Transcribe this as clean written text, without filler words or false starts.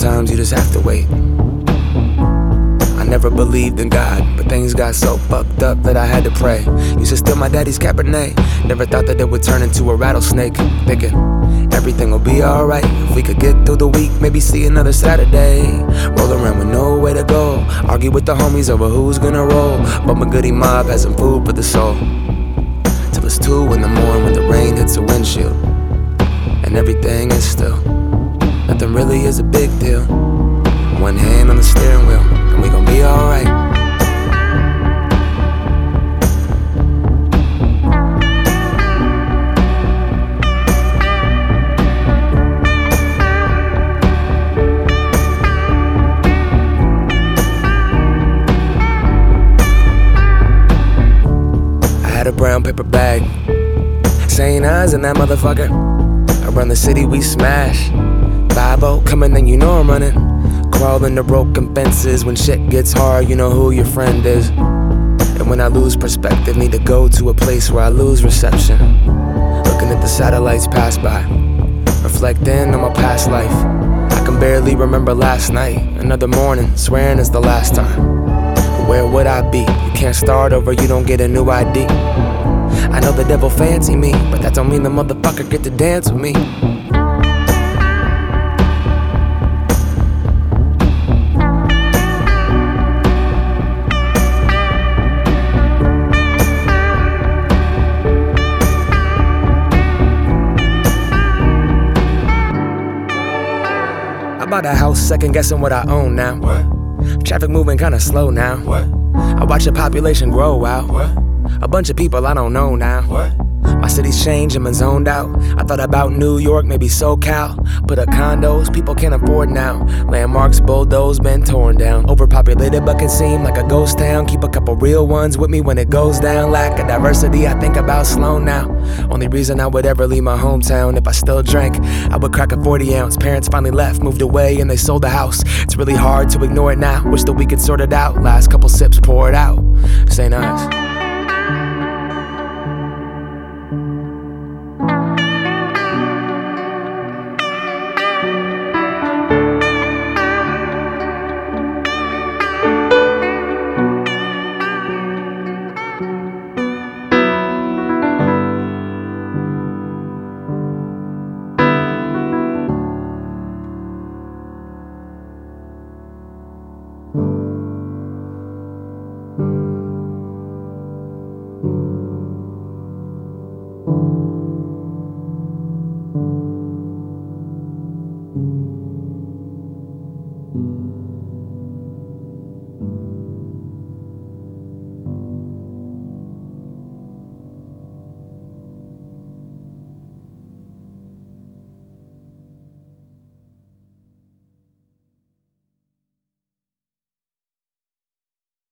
sometimes you just have to wait. I never believed in God, but things got so fucked up that I had to pray. Used to steal my daddy's Cabernet, never thought that it would turn into a rattlesnake. Thinking everything will be alright if we could get through the week, maybe see another Saturday. Roll around with nowhere to go, argue with the homies over who's gonna roll. But my goody mob has some food for the soul, till it's 2 in the morning when the rain hits the windshield, and everything is still. Nothing really is a big deal. One hand on the steering wheel, and we gon' be alright. I had a brown paper bag, St. Ives in that motherfucker. Around the city we smash. 5-0 coming and you know I'm running. Crawling the broken fences. When shit gets hard, you know who your friend is. And when I lose perspective, need to go to a place where I lose reception. Looking at the satellites pass by, reflecting on my past life. I can barely remember last night. Another morning, swearing it's the last time. But where would I be? You can't start over, you don't get a new ID. I know the devil fancy me, but that don't mean the motherfucker get to dance with me. I bought a house, second guessing what I own now. What? Traffic moving kinda slow now. What? I watch the population grow out. What? A bunch of people I don't know now. What? My city's changed and I'm zoned out. I thought about New York, maybe SoCal. Put up condos people can't afford now. Landmarks bulldozed, been torn down. Overpopulated but can seem like a ghost town. Keep a couple real ones with me when it goes down. Lack of diversity, I think about slow now. Only reason I would ever leave my hometown, if I still drank, I would crack a 40 ounce. Parents finally left, moved away and they sold the house. It's really hard to ignore it now. Wish that we could sort it out. Last couple sips, pour it out. St. Ives.